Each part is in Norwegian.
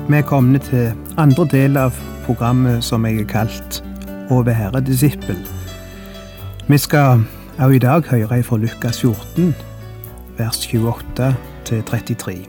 Vi er kommet til andre del av programmet som jeg har kalt Å være disippel. Vi skal også i dag høre fra Lukas 14, vers 28 til 33.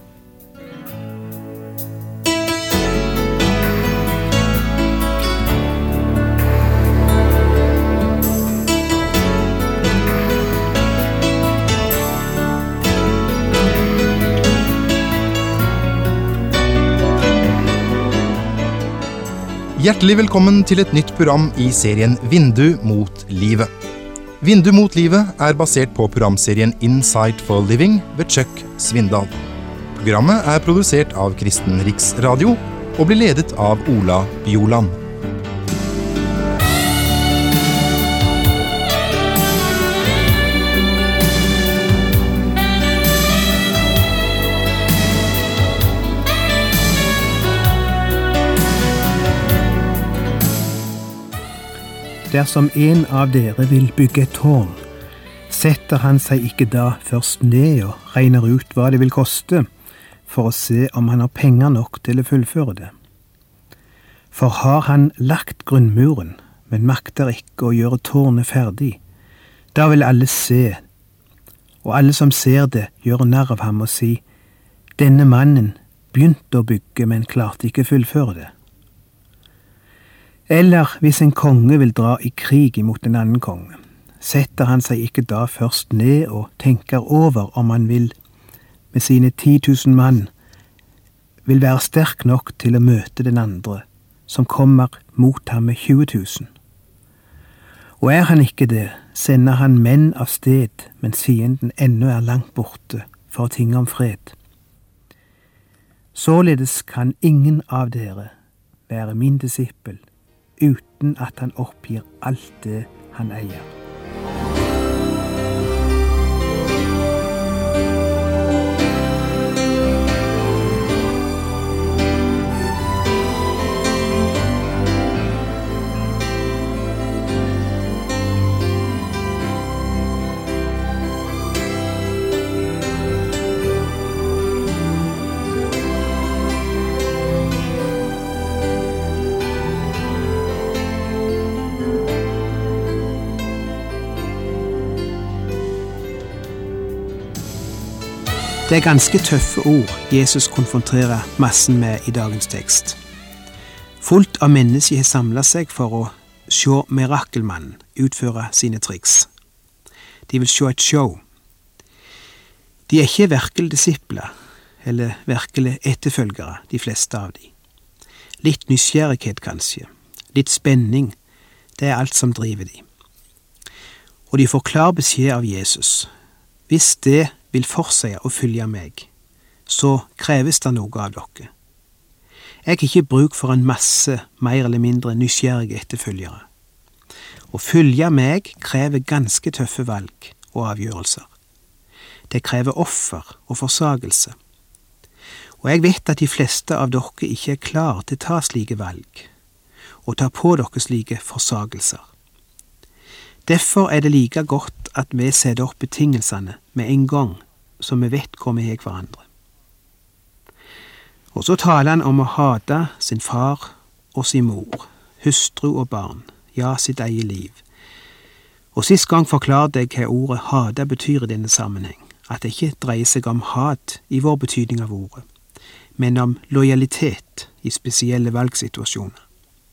Hjertelig velkommen til et nytt program i serien Vindu mot livet. Vindu mot livet er basert på programserien Insight for Living ved Chuck Svindal. Programmet er produsert av Kristen Riksradio og blir ledet av Ola Bjoland. Dersom en av dere vil bygge et tårn, setter han seg ikke da først ned og regner ut hva det vil koste, for å se om han har penger nok til å fullføre det. For har han lagt grunnmuren, men makter ikke å gjøre tårnet ferdig, da vil alle se, og alle som ser det gjør narr av ham og si, denne mannen begynte å bygge, men klarte ikke å fullføre det. Eller hvis en konge vil dra i krig imot en annen konge, setter han seg ikke da først ned og tenker over om han vil, med sine 10 000 mann, vil være sterk nok til å møte den andre, som kommer mot ham med 20 000. Og er han ikke det, sender han menn av sted, mens fienden ennå er langt borte, for å tinge om fred. Således kan ingen av dere være min disippel, uten at han oppgir alt det han eier. Det er ganske tøffe ord Jesus konfronterer massen med i dagens tekst. Fullt av mennesker har samlet seg for å se mirakelmannen utføre sine triks. De vil se et show. De er ikke virkelig disipler, eller virkelig etterfølgere, de fleste av de. Litt nysgjerrighet kanskje, litt spenning, det er alt som driver de. Og de får klar beskjed av Jesus. Hvis det vil forsege å følge meg, så kreves det noe av dere. Jeg har ikke bruk for en masse mer eller mindre nysgjerrige etterfølgere. Å følge meg krever ganske tøffe valg og avgjørelser. Det krever offer og forsagelse. Og jeg vet at de fleste av dere ikke er klar til å ta slike valg, og ta på dere slike forsagelser. Derfor er det like godt at vi setter opp betingelsene med en gang, så vi vet hvor vi er hverandre. Og så taler han om å hate sin far og sin mor, hustru og barn, ja, sitt eget liv. Og sist gang forklarte jeg hva ordet hate betyr i denne sammenheng, at det ikke dreier seg om hat i vår betydning av ordet, men om lojalitet i spesielle valgsituasjoner.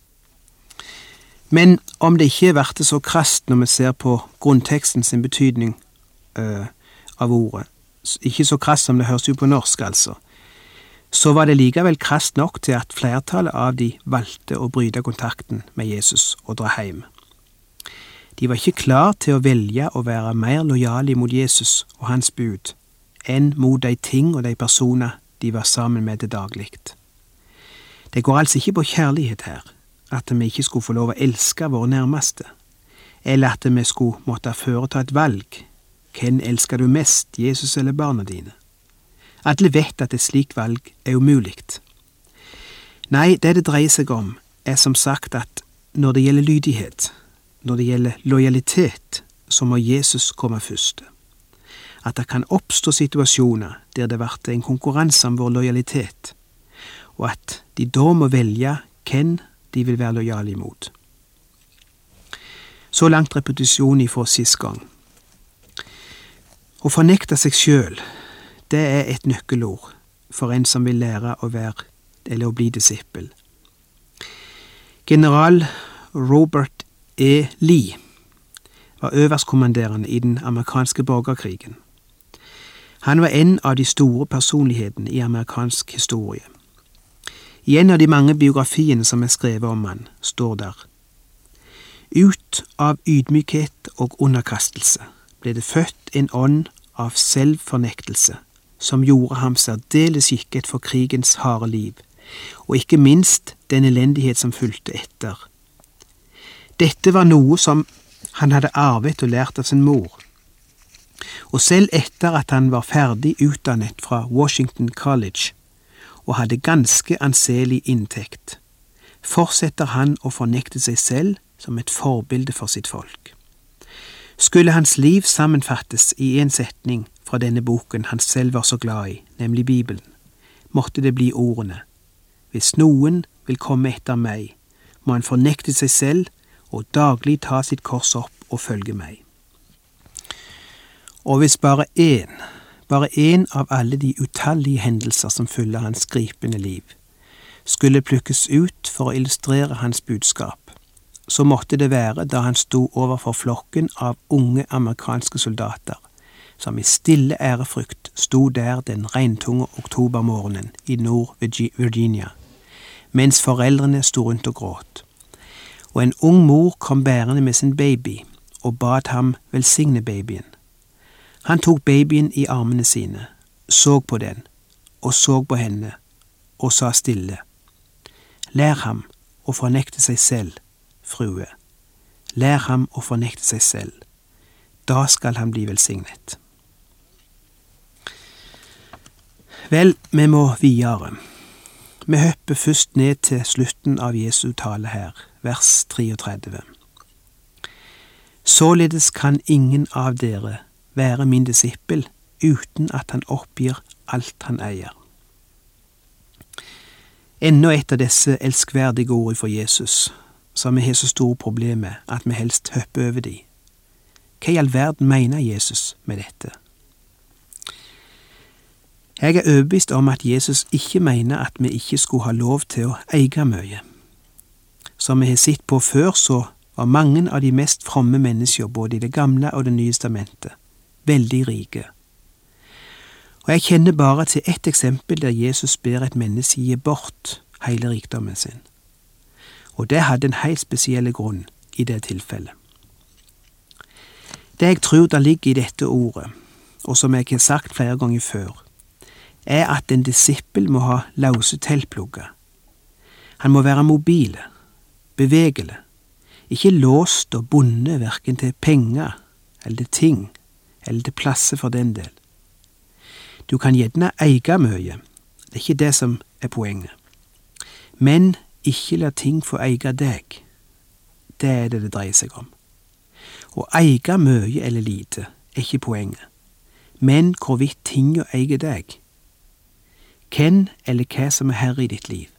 Men om det ikke er vært så krast når vi ser på grunnteksten sin betydning av ordet, ikke så krast som det høres ut på norsk altså, så var det likevel krast nok til at flertallet av de valgte å bryte kontakten med Jesus og dra hjem. De var ikke klar til å velge å være mer lojale mot Jesus og hans bud, enn mot de ting og de personer de var sammen med til daglig. Det går altså ikke på kjærlighet her, at vi ikke skulle få lov å elske våre nærmeste, eller at vi skulle måtte foreta et valg. Hvem elsker du mest, Jesus eller barna dine? Alle vet at et slikt valg er umuligt. Nei, det dreier seg om er som sagt at når det gjelder lydighet, når det gjelder lojalitet, så må Jesus komme først. At det kan oppstå situasjoner der det blir en konkurranse om vår lojalitet, og at de da må velge hvem de vil være lojale imot. Så langt repetisjon ifra sist gang. Å fornekte seg selv, det er et nøkkelord for en som vil lære å være eller å bli disippel. General Robert E. Lee var øverstkommanderende i den amerikanske borgerkrigen. Han var en av de store personlighetene i amerikansk historie. I en av de mange biografiene som er skrevet om han, står der: Ut av ydmykhet og underkastelse ble det født en ånd av selvfornektelse, som gjorde ham særdeles skikket for krigens harde liv, og ikke minst den elendighet som fulgte etter. Dette var noe som han hadde arvet og lært av sin mor. Og selv etter at han var ferdig utdannet fra Washington College og hadde ganske anselig inntekt, fortsetter han å fornekte seg selv som et forbilde for sitt folk. Skulle hans liv sammenfattes i en setning fra denne boken han selv var så glad i, nemlig Bibelen, måtte det bli ordene: Hvis noen vil komme etter meg, må han fornekte seg selv og daglig ta sitt kors opp og følge meg. Og hvis bare én av alle de utallige hendelser som fyller hans gripende liv, skulle plukkes ut for å illustrere hans budskap, så måtte det være da han sto overfor flokken av unge amerikanske soldater, som i stille ærefrykt sto der den regntunge oktobermorgenen i Nord-Virginia, mens foreldrene sto rundt og gråt. Og en ung mor kom bærende med sin baby og bad ham velsigne babyen. Han tok babyen i armene sine, så på den, og så på henne, og sa stille: Lær ham å fornekte seg selv, frue. Lær ham å fornekte seg selv. Da skal han bli velsignet. Vel, vi må videre. Vi hopper først ned til slutten av Jesu tale her, vers 33. Således kan ingen av dere være min disippel uten at han oppgir alt han eier. Enda et av disse elskverdige ord for Jesus, som vi har så store problemer med at vi helst hopper over de. Hva i all verden mener Jesus med dette? Jeg er overbevist om at Jesus ikke mener at vi ikke skulle ha lov til å eie mye. Som vi har sett på før, så var mange av de mest fromme mennesker både i Det gamle og Det nye testamentet veldig rike. Og jeg kjenner bare til ett eksempel der Jesus ber et menneske gi bort hele rikdommen sin. Og det hadde en helt spesiell grunn i det tilfellet. Det jeg tror der ligger i dette ordet, og som jeg har sagt flere ganger før, er at en disippel må ha løse teltplugger. Han må være mobil, bevegelig, ikke låst og bundet hverken til penger eller til ting, eller til plasser for den del. Du kan gjerne eie mye, det er ikke det som er poenget. Men ikke la ting få eie deg. Det er det dreier seg om. Å eie mye eller lite er ikke poenget, men hvorvidt tinga eier deg. Hvem eller hva som er herre i ditt liv.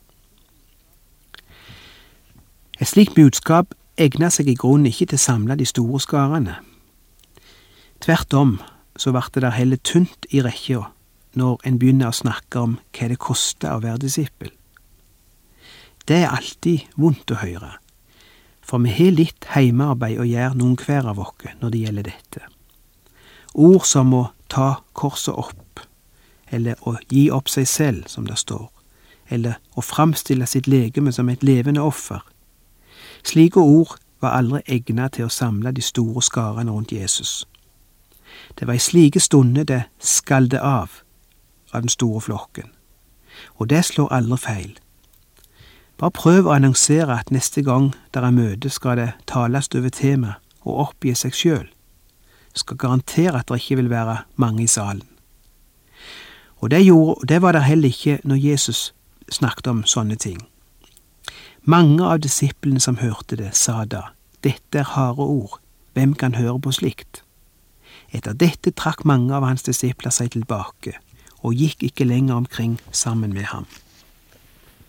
Et slikt budskap egner seg i grunnen ikke til å samle de store skarene. Tvert om så ble det der heller tynt i rekka når en begynner å snakke om hva det koster å være disippel. Det er alltid vondt å høre, for vi har litt heimearbeid å gjøre noen hver av oss når det gjelder dette. Ord som å ta korset opp, eller å gi opp seg selv, som det står, eller å framstille sitt legeme som et levende offer. Slike ord var aldri egnet til å samle de store skarene rundt Jesus. Det var i slike stunder det skalde av den store flokken, og det slår aldri feil. Bare prøv å annonsere at neste gang der er møte skal det tales over tema og oppgi seg selv. Skal garantere at det ikke vil være mange i salen. Og det var det heller ikke når Jesus snakket om sånne ting. Mange av disiplene som hørte det, sa da: Dette er harde ord, hvem kan høre på slikt? Etter dette trakk mange av hans disipler seg tilbake, og gikk ikke lenger omkring sammen med ham.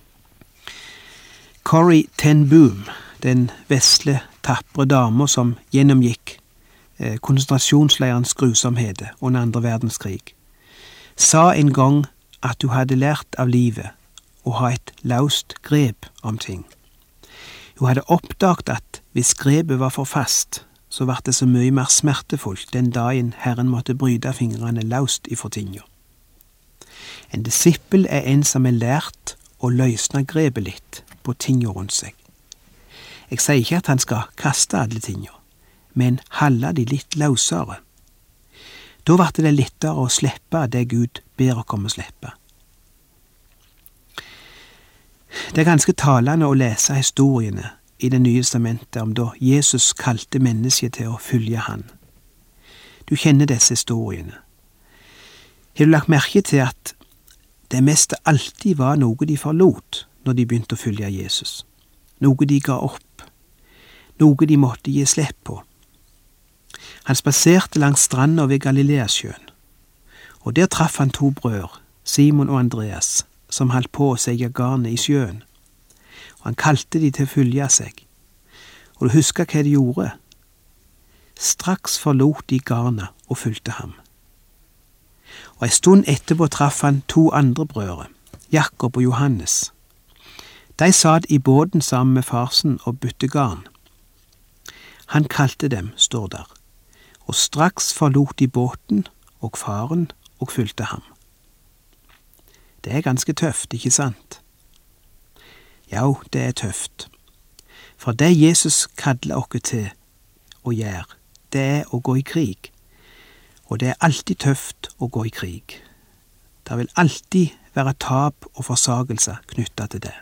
Corrie ten Boom, den vesle, tappre dama som gjennomgikk konsentrasjonsleirens grusomheter under andre verdenskrig, sa en gang at du hadde lært av livet å ha et laust grep om ting. Hun hadde oppdaget at hvis grepet var for fast, så var det så mye mer smertefullt den dagen Herren måtte bryte fingrene laust ifra tinga. En disippel en som lært å løsne grepet litt på tinga rundt seg. Jeg sier ikke at han skal kaste alle tinga, men holde de litt løsere. Da ble det lettere å slippe det Gud ber oss om å slippe. Det ganske talende å lese historiene i Det nye testamentet om da Jesus kalte mennesket til å følge han. Du kjenner disse historiene. Har du lagt merke til at det meste alltid var noe de forlot når de begynte å følge Jesus? Noe de ga opp, noe de måtte gi slipp på. Han spaserte langs stranda ved Galileasjøen, og der traff han to brødre, Simon og Andreas, som holdt på å seie garnet i sjøen, og han kalte de til å følge seg. Og du husker hva de gjorde? Straks forlot de garnet og fulgte ham. Og en stund etterpå traff han to andre brødre, Jakob og Johannes. De satt i båten sammen med farsen og bytte garn. Han kalte dem, står der, og straks forlot de båten og faren og fulgte ham. Det er ganske tøft, ikke sant? Ja, det er tøft. For det Jesus kaller oss til å gjøre, det er å gå i krig. Og det er alltid tøft å gå i krig. Det vil alltid være tap og forsagelse knyttet til det.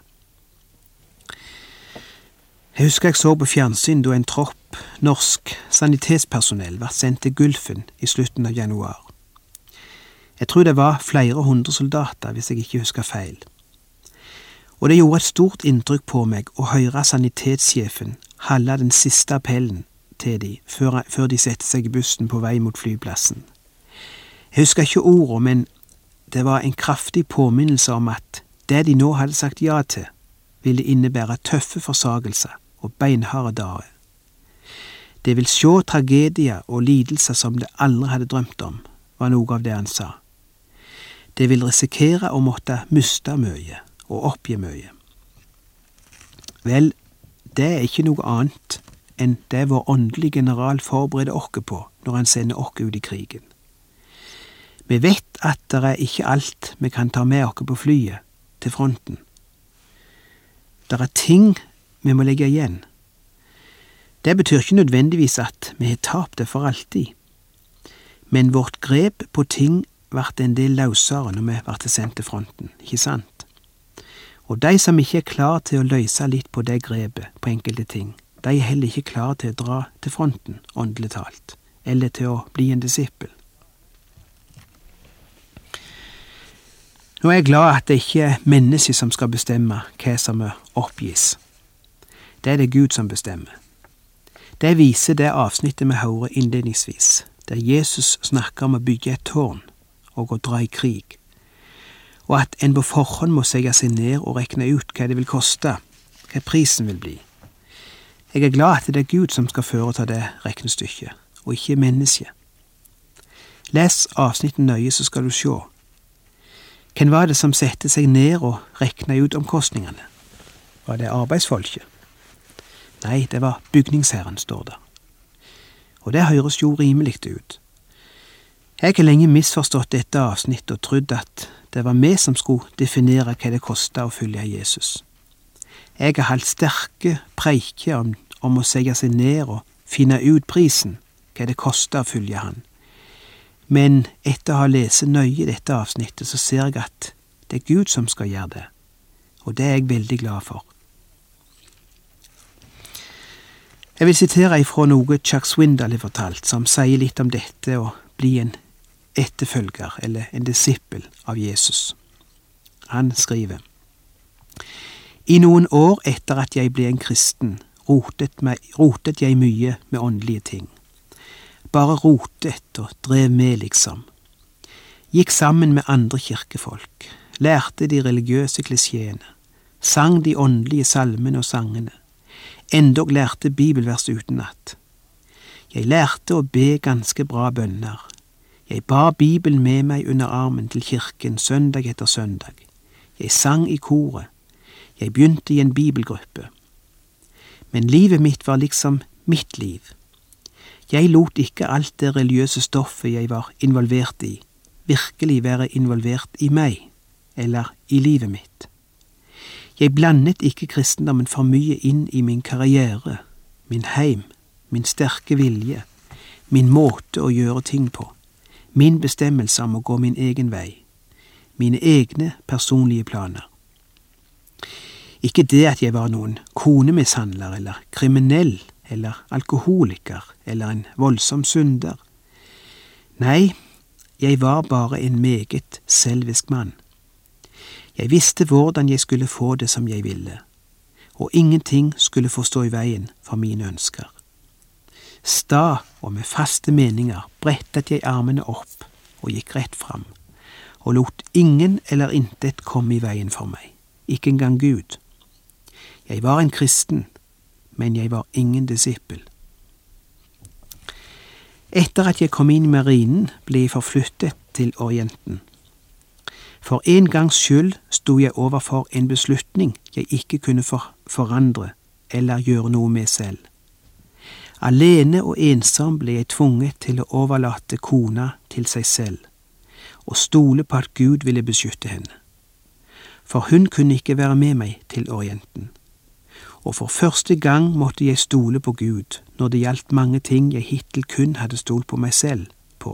Jeg husker jeg så på fjernsyn da en tropp norsk sanitetspersonell var sendt til Gulfen i slutten av januar. Jeg tror det var flere hundre soldater, hvis jeg ikke husker feil. Og det gjorde et stort inntrykk på meg å høre sanitetssjefen holde den siste appellen til de før de sette seg i bussen på vei mot flyplassen. Jeg husker ikke ordene, men det var en kraftig påminnelse om at det de nå hadde sagt ja til, ville innebære tøffe forsagelser og beinharde dager. Det vil se tragedier og lidelser som det aldri hadde drømt om, var noe av det han sa. Det vil risikere å måtte miste mye og oppgi mye. Vel, det er ikke noe annet enn det vår åndelige general forbereder oss på når han sender oss ut i krigen. Vi vet at det er ikke alt vi kan ta med oss på flyet til fronten. Det er ting vi må legge igjen. Det betyr ikke nødvendigvis at vi har tapt det for alltid, men vårt grep på ting ble en del løsere når vi ble sendt til fronten, ikke sant? Og de som ikke er klar til å løse litt på det grepet på enkelte ting, de er heller ikke klar til å dra til fronten, åndelig talt, eller til å bli en disippel. Nå er jeg glad at det ikke er mennesket som skal bestemme hva som oppgis. Det er det Gud som bestemmer. Det viser det avsnittet vi hører innledningsvis, der Jesus snakker om å bygge et tårn og å dra i krig, og at en på forhånd må sette seg ned og rekne ut hva det vil koste, hva prisen vil bli. Jeg er glad at det er Gud som skal foreta det regnestykket, og ikke mennesket. Les avsnittet nøye, så skal du se. Hvem var det som sette seg ned og rekne ut omkostningene? Var det arbeidsfolket? Nei, det var bygningsherren, står der. Og det høres jo rimelig ut. Jeg har lenge misforstått dette avsnittet og trodd at det var vi som skulle definere hva det kostet å følge Jesus. Jeg har holdt sterke preiker om å sette seg ned og finne ut prisen, hva det kostet å følge han. Men etter å ha lest nøye dette avsnittet, så ser jeg at det er Gud som skal gjøre det, og det er jeg veldig glad for. Jeg vil sitere ifra noe Chuck Swindoll har fortalt, som sier litt om dette å bli en etterfølger eller en disippel av Jesus. Han skriver: I noen år etter at jeg ble en kristen, rotet jeg mye med åndelige ting. Bare rotet og drev med, liksom. Gikk sammen med andre kirkefolk, lærte de religiøse klisjeene, sang de åndelige salmene og sangene, endog lærte bibelvers utenat. Jeg lærte å be ganske bra bønner. Jeg bar Bibelen med meg under armen til kirken søndag etter søndag. Jeg sang i koret. Jeg begynte i en bibelgruppe. Men livet mitt var liksom mitt liv. Jeg lot ikke alt det religiøse stoffet jeg var involvert i, virkelig være involvert i meg, eller i livet mitt. Jeg blandet ikke kristendommen for mye inn i min karriere, min heim, min sterke vilje, min måte å gjøre ting på, min bestemmelse om å gå min egen vei, mine egne personlige planer. Ikke det at jeg var noen konemishandler eller kriminell eller alkoholiker eller en voldsom synder. Nei, jeg var bare en meget selvisk mann. Jeg visste hvordan jeg skulle få det som jeg ville, og ingenting skulle få stå i veien for mine ønsker. Sta og med faste meninger brettet jeg armene opp og gikk rett fram, og lot ingen eller intet komme i veien for meg, ikke engang Gud. Jeg var en kristen, men jeg var ingen disippel. Etter at jeg kom inn i marinen, ble jeg forflyttet til Orienten. For en gangs skyld sto jeg overfor en beslutning jeg ikke kunne forandre eller gjøre noe med selv. Alene og ensom ble jeg tvunget til å overlate kona til seg selv, og stole på at Gud ville beskytte henne. For hun kunne ikke være med meg til Orienten. Og for første gang måtte jeg stole på Gud når det gjaldt mange ting jeg hittil kun hadde stolt på meg selv på.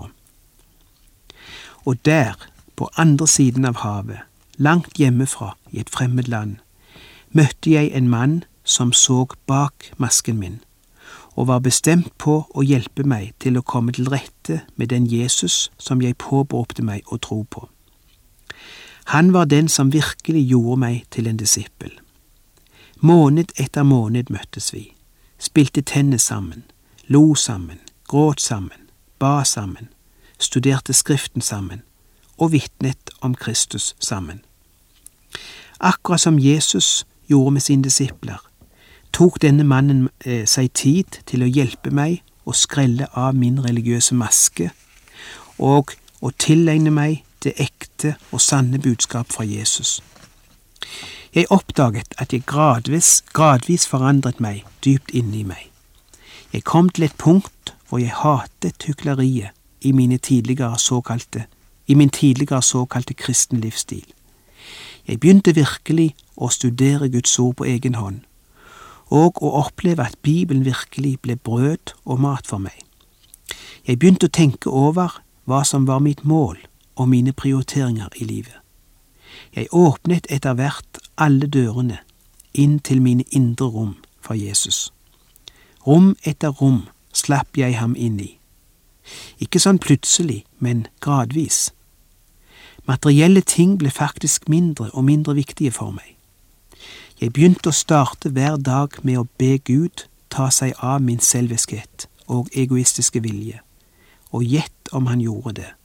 Og der, på andre siden av havet, langt hjemmefra i et fremmed land, møtte jeg en mann som så bak masken min, og var bestemt på å hjelpe meg til å komme til rette med den Jesus som jeg påberopte meg å tro på. Han var den som virkelig gjorde meg til en disippel. Måned etter måned møttes vi, spilte tennis sammen, lo sammen, gråt sammen, ba sammen, studerte Skriften sammen og vitnet om Kristus sammen. Akkurat som Jesus gjorde med sine disipler, tok denne mannen seg tid til å hjelpe meg å skrelle av min religiøse maske og å tilegne meg det ekte og sanne budskap fra Jesus. Jeg oppdaget at jeg gradvis forandret meg dypt inni meg. Jeg kom til et punkt hvor jeg hatet hykleriet i min tidligere såkalte kristen livsstil. Jeg begynte virkelig å studere Guds ord på egen hånd, og å oppleve at Bibelen virkelig ble brød og mat for meg. Jeg begynte å tenke over hva som var mitt mål og mine prioriteringer i livet. Jeg åpnet etter hvert alle dørene inn til mine indre rom for Jesus. Rom etter rom slapp jeg ham inn i. Ikke sånn plutselig, men gradvis. Materielle ting ble faktisk mindre og mindre viktige for meg. Jeg begynte å starte hver dag med å be Gud ta seg av min selviskhet og egoistiske vilje, og gjett om han gjorde det.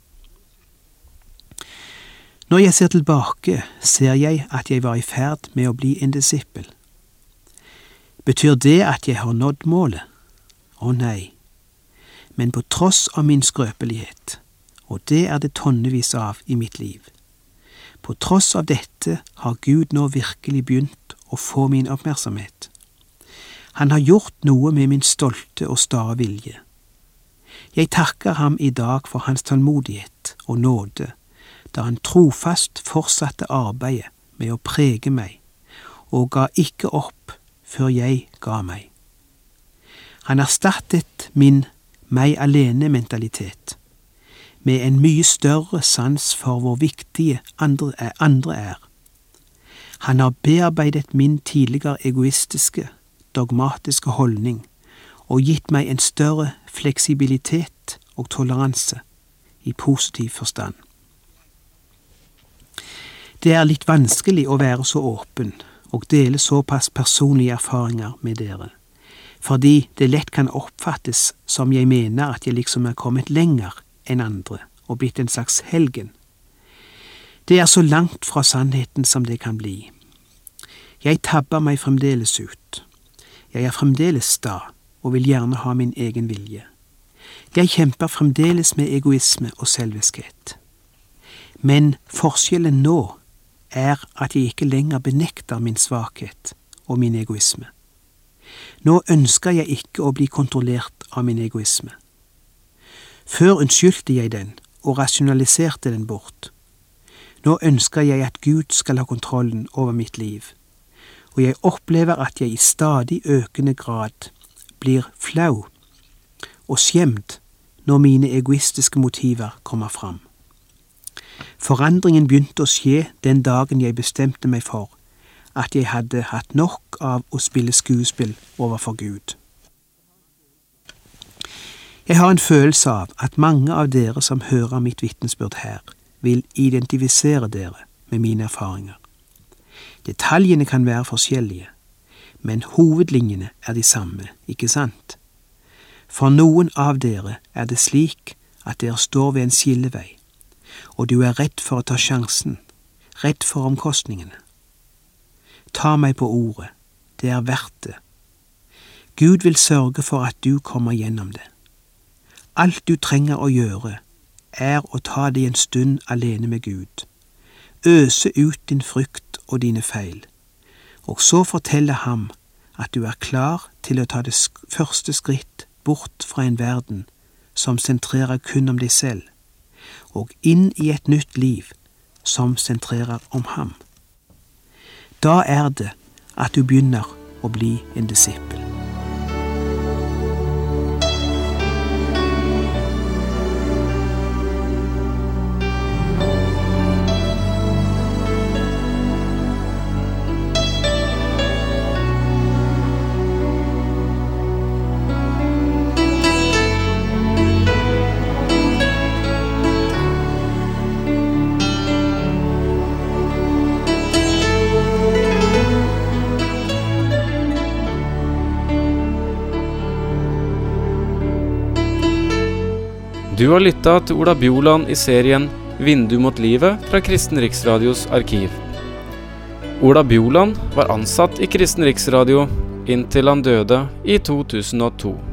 Når jeg ser tilbake, ser jeg at jeg var i ferd med å bli en disippel. Betyr det at jeg har nådd målet? Å nei. Men på tross av min skrøpelighet, og det er det tonnevis av i mitt liv, på tross av dette har Gud nå virkelig begynt å få min oppmerksomhet. Han har gjort noe med min stolte og stare vilje. Jeg takker ham i dag for hans tålmodighet og nåde, da han trofast fortsatte arbeidet med å prege meg, og ga ikke opp før jeg ga meg. Han erstattet min meg-alene-mentalitet med en mye større sans for hvor viktige andre er. Han har bearbeidet min tidligere egoistiske, dogmatiske holdning og gitt meg en større fleksibilitet og toleranse i positiv forstand. Det er litt vanskelig å være så åpen og dele såpass personlige erfaringer med dere, fordi det lett kan oppfattes som jeg mener at jeg liksom er kommet lenger enn andre og blitt en slags helgen. Det er så langt fra sannheten som det kan bli. Jeg tabber meg fremdeles ut. Jeg fremdeles sta og vil gjerne ha min egen vilje. Jeg kjemper fremdeles med egoisme og selviskhet. Men forskjellen nå at jeg ikke lenger benekter min svakhet og min egoisme. Nå ønsker jeg ikke å bli kontrollert av min egoisme. Før unnskyldte jeg den og rasjonaliserte den bort. Nå ønsker jeg at Gud skal ha kontrollen over mitt liv, og jeg opplever at jeg i stadig økende grad blir flau og skjemt når mine egoistiske motiver kommer fram. Forandringen begynte å skje den dagen jeg bestemte meg for at jeg hadde hatt nok av å spille skuespill overfor Gud. Jeg har en følelse av at mange av dere som hører mitt vitnesbyrd her, vil identifisere dere med mine erfaringer. Detaljene kan være forskjellige, men hovedlinjene er de samme, ikke sant? For noen av dere er det slik at dere står ved en skillevei, og du er redd for å ta sjansen, redd for omkostningene. Ta meg på ordet, det er verdt det. Gud vil sørge for at du kommer gjennom det. Alt du trenger å gjøre, er å ta det en stund alene med Gud. Øse ut din frykt og dine feil, og så fortelle ham at du er klar til å ta det første skritt bort fra en verden som sentrerer kun om deg selv, og inn i et nytt liv som sentrerer om ham. Da er det at du begynner å bli en disippel. Du har lyttet til Ola Bjoland i serien Vindu mot livet fra Kristen Riksradios arkiv. Ola Bjoland var ansatt i Kristen Riksradio inntil han døde i 2002.